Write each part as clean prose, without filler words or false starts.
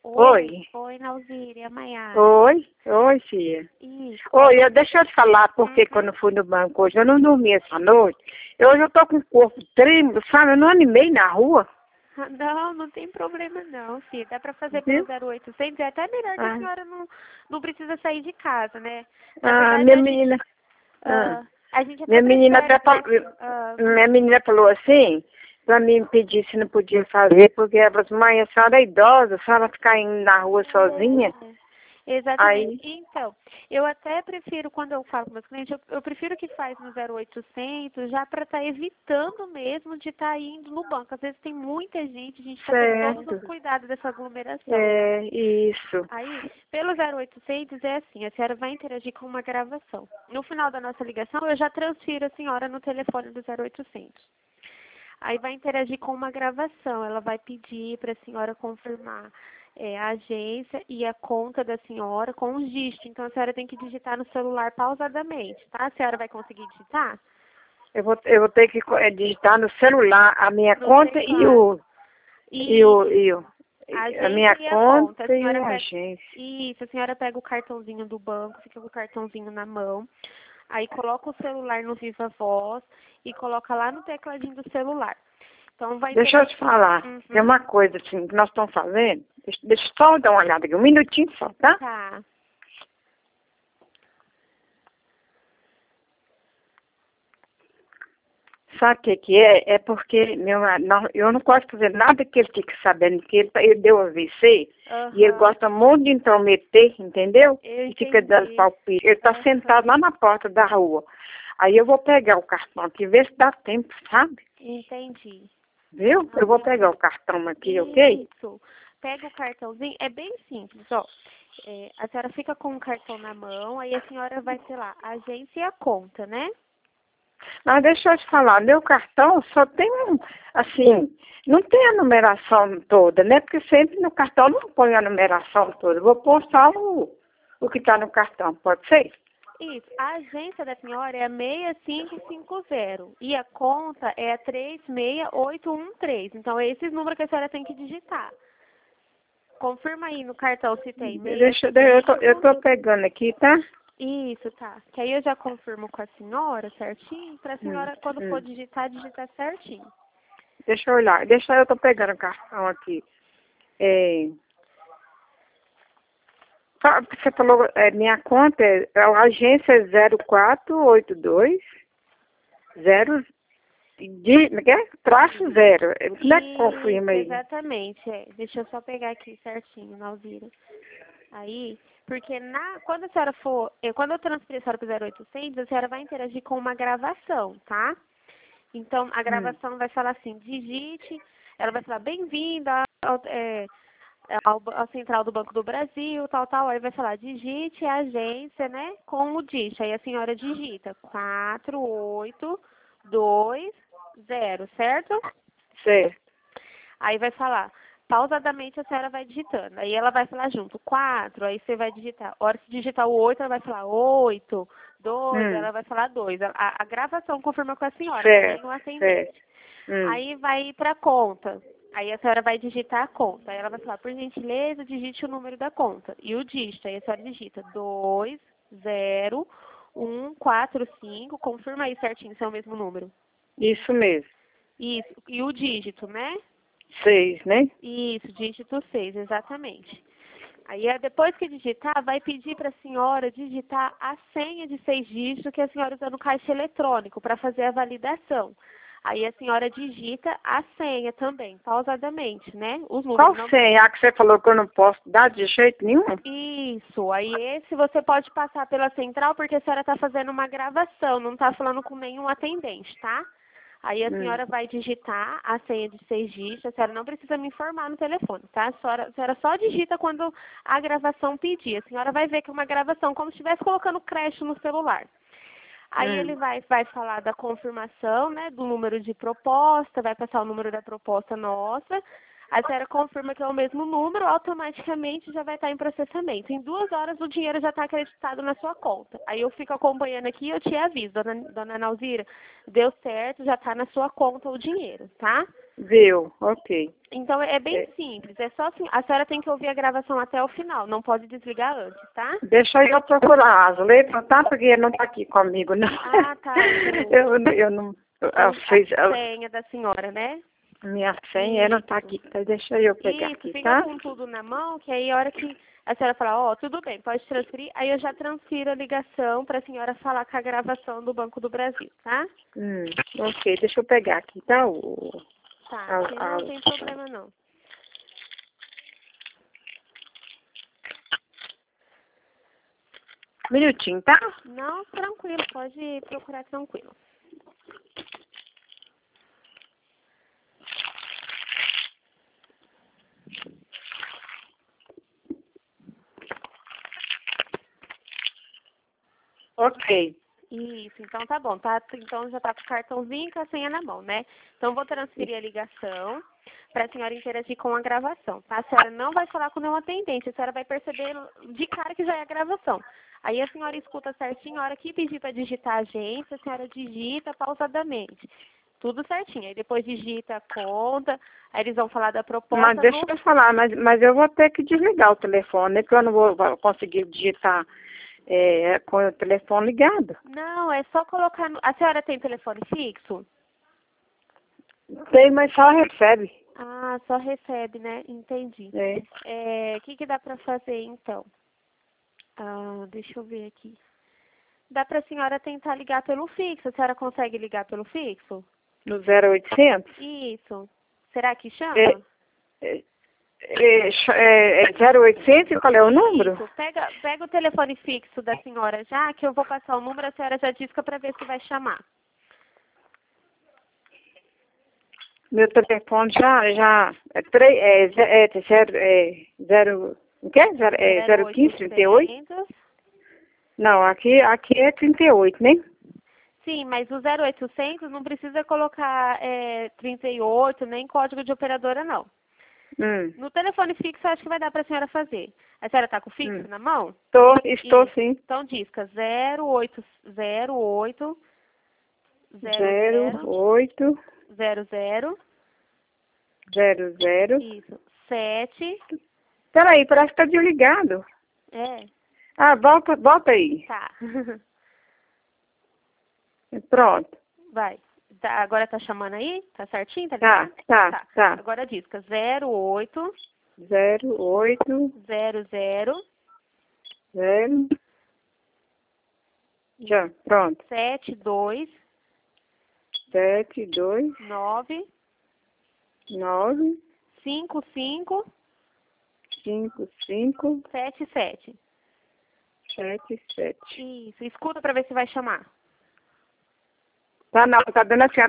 Oi. Oi, Nauzíria, Maiara. Oi, filha. Isso. Oi, deixa eu te falar, porque quando eu fui no banco hoje, eu não dormi essa noite. Hoje eu tô com o corpo trêmulo, sabe? Eu não animei na rua. Não tem problema não, filha. Dá pra fazer Viu? pelo 0800. É até melhor que a Ah, senhora não precisa sair de casa, né? Na ah, verdade, minha menina. a gente até Minha menina prefere, até falou, né? minha menina falou assim, pra mim pedir se não podia fazer, porque ela falou assim, mãe, a senhora é idosa, a senhora ficar indo na rua sozinha. Exatamente. Aí, Então, eu até prefiro, quando eu falo com meus clientes, eu prefiro que faz no 0800 já para estar evitando mesmo de estar indo no banco. Às vezes tem muita gente, a gente está tendo todos os certo. cuidados dessa aglomeração. É, isso. Aí, pelo 0800 é assim, a senhora vai interagir com uma gravação. No final da nossa ligação, eu já transfiro a senhora no telefone do 0800. Aí vai interagir com uma gravação, ela vai pedir para a senhora confirmar a agência e a conta da senhora com os dígitos. Então a senhora tem que digitar no celular pausadamente, tá? A senhora vai conseguir digitar? Eu vou ter que digitar no celular a minha No conta teclado. A a agência minha e a conta. A conta e senhora a pega... agência. Isso, a senhora pega o cartãozinho do banco, fica com o cartãozinho na mão. Aí coloca o celular no Viva Voz e coloca lá no tecladinho do celular. Então vai Deixa eu te falar, tem uma coisa assim que nós estamos fazendo. Deixa eu só dar uma olhada aqui, um minutinho só, tá? Tá. Sabe o que que é? É porque eu não gosto de fazer nada que ele fique sabendo, que ele deu AVC e ele gosta muito de intrometer, entendeu? E fica dando palpite. Ele está sentado lá na porta da rua. Aí eu vou pegar o cartão aqui, ver se dá tempo, sabe? Entendi. Viu? Eu vou pegar o cartão aqui, ok? Isso. Pega o cartãozinho, é bem simples, ó. A senhora fica com o cartão na mão, aí a senhora vai, sei lá, a agência e a conta, né? Mas deixa eu te falar, meu cartão só tem assim, não tem a numeração toda, né? Porque sempre no cartão eu não põe a numeração toda. Eu vou pôr só o que está no cartão, pode ser? Isso. A agência da senhora é a 6550 e a conta é a 36813. Então, é esses números que a senhora tem que digitar. Confirma aí no cartão se tem Eu tô pegando aqui, tá? Isso, tá. Que aí eu já confirmo com a senhora certinho, pra senhora, quando for digitar certinho. Deixa eu olhar. Eu tô pegando o cartão aqui. Você falou, minha conta a agência é 0482 0 traço 0. Como é que confirma aí? Exatamente. Deixa eu só pegar aqui certinho, Nauzira. Aí, porque quando a senhora quando eu transferir a senhora para o 0800, a senhora vai interagir com uma gravação, tá? Então, a gravação vai falar assim, digite, ela vai falar, bem-vinda ao Central do Banco do Brasil, tal, aí vai falar, digite a agência, né, com o dígito. Aí a senhora digita 4820, certo? Certo. Aí vai falar, pausadamente a senhora vai digitando. Aí ela vai falar junto, 4, aí você vai digitar. A hora que digitar o 8, ela vai falar 8, 2, ela vai falar 2. A gravação confirma com a senhora, certo, nem o atendente. certo. Aí vai ir para a conta. Aí a senhora vai digitar a conta. Aí ela vai falar, por gentileza, digite o número da conta. E o dígito. Aí a senhora digita 20145. Confirma aí certinho se é o mesmo número. Isso mesmo. Isso. E o dígito, né? 6, né? Isso, dígito 6, exatamente. Aí, depois que digitar, vai pedir para a senhora digitar a senha de 6 dígitos que a senhora usa no caixa eletrônico para fazer a validação. Aí a senhora digita a senha também, pausadamente, né? Os números. Qual senha? A que você falou que eu não posso dar de jeito nenhum? Isso. Aí esse você pode passar pela central porque a senhora está fazendo uma gravação, não está falando com nenhum atendente, tá? Aí a senhora vai digitar a senha de 6 dígitos, a senhora não precisa me informar no telefone, tá? A senhora só digita quando a gravação pedir. A senhora vai ver que é uma gravação, como se estivesse colocando crédito no celular. Aí ele vai falar da confirmação, né, do número de proposta, vai passar o número da proposta nossa. A senhora confirma que é o mesmo número, automaticamente já vai estar em processamento. Em 2 horas o dinheiro já está acreditado na sua conta. Aí eu fico acompanhando aqui e eu te aviso, dona Nauzira, deu certo, já está na sua conta o dinheiro, tá? Viu, ok. Então, é bem simples. É só assim, a senhora tem que ouvir a gravação até o final. Não pode desligar antes, tá? Deixa eu procurar as letras, tá? Porque ele não tá aqui comigo, não. Ah, tá. Eu não... A senha da senhora, né? Minha senha não tá aqui. Então deixa eu pegar Isso, aqui, fica tá? com tudo na mão, que aí a hora que a senhora falar, ó, tudo bem, pode transferir, aí eu já transfiro a ligação para a senhora falar com a gravação do Banco do Brasil, tá? Ok, deixa eu pegar aqui, tá? Tá, não tem problema não. Minutinho, tá? Não, tranquilo, pode procurar tranquilo. Ok. Isso, então tá bom. Tá, então já tá com o cartãozinho e com a senha na mão, né? Então vou transferir a ligação para a senhora interagir com a gravação, tá? A senhora não vai falar com nenhum atendente, a senhora vai perceber de cara que já é a gravação. Aí a senhora escuta certinho, a hora que pedir para digitar a agência, a senhora digita pausadamente. Tudo certinho. Aí depois digita a conta, aí eles vão falar da proposta. Mas deixa eu falar, mas eu vou ter que desligar o telefone, né? Porque eu não vou conseguir digitar com o telefone ligado. Não, é só colocar no... A senhora tem telefone fixo? Tem, mas só recebe. Ah, só recebe, né? Entendi. O que dá para fazer, então? Deixa eu ver aqui. Dá para a senhora tentar ligar pelo fixo. A senhora consegue ligar pelo fixo? No 0800? Isso. Será que chama? 0800 e qual é o número? Isso. Pega o telefone fixo da senhora já, que eu vou passar o número, a senhora já disca para ver se vai chamar. Meu telefone já o quê? 015 38? Não, aqui é 38, né? Sim, mas o 0800 não precisa colocar 38, nem código de operadora, não. No telefone fixo, acho que vai dar para a senhora fazer. A senhora está com o fixo na mão? Estou sim. Então, disca 08 00 Isso. 7. Peraí, parece que tá desligado. Volta aí. Tá. Pronto. Vai. Agora tá chamando aí? Tá certinho? Tá ligado? Tá. Agora disca 08 00 Já, pronto. 72 9 55 77. Isso, escuta pra ver se vai chamar. Tá não, tá dando assim,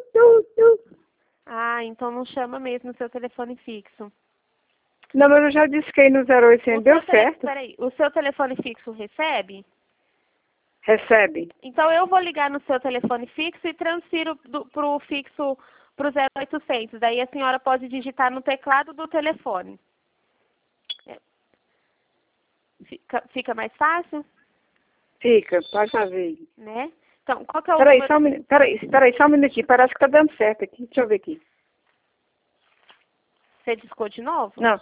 então não chama mesmo no seu telefone fixo. Não, mas eu já disquei no 0800, deu certo. Peraí, o seu telefone fixo recebe? Recebe. Então eu vou ligar no seu telefone fixo e transfiro pro fixo pro 0800. Daí a senhora pode digitar no teclado do telefone. Fica mais fácil? Fica, pode fazer. Né? Então, qual que é o número? Peraí, só um minutinho. Parece que tá dando certo aqui. Deixa eu ver aqui. Você discou de novo? Não.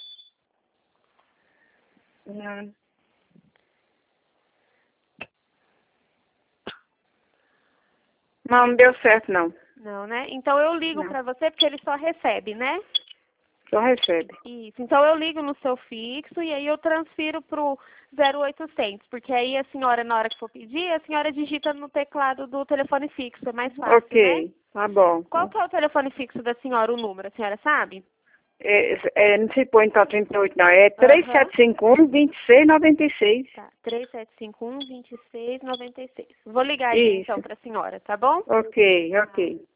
Não deu certo, não. Não, né? Então eu ligo pra você porque ele só recebe, né? Só recebe. Isso. Então eu ligo no seu fixo e aí eu transfiro pro 0800, porque aí a senhora, na hora que for pedir, a senhora digita no teclado do telefone fixo, é mais fácil, Ok, né? Tá bom. Qual que é o telefone fixo da senhora, o número, a senhora sabe? Não se põe então 38, não. É 3751-2696. Tá, 3751-2696. Vou ligar aí então pra senhora, tá bom? Ok.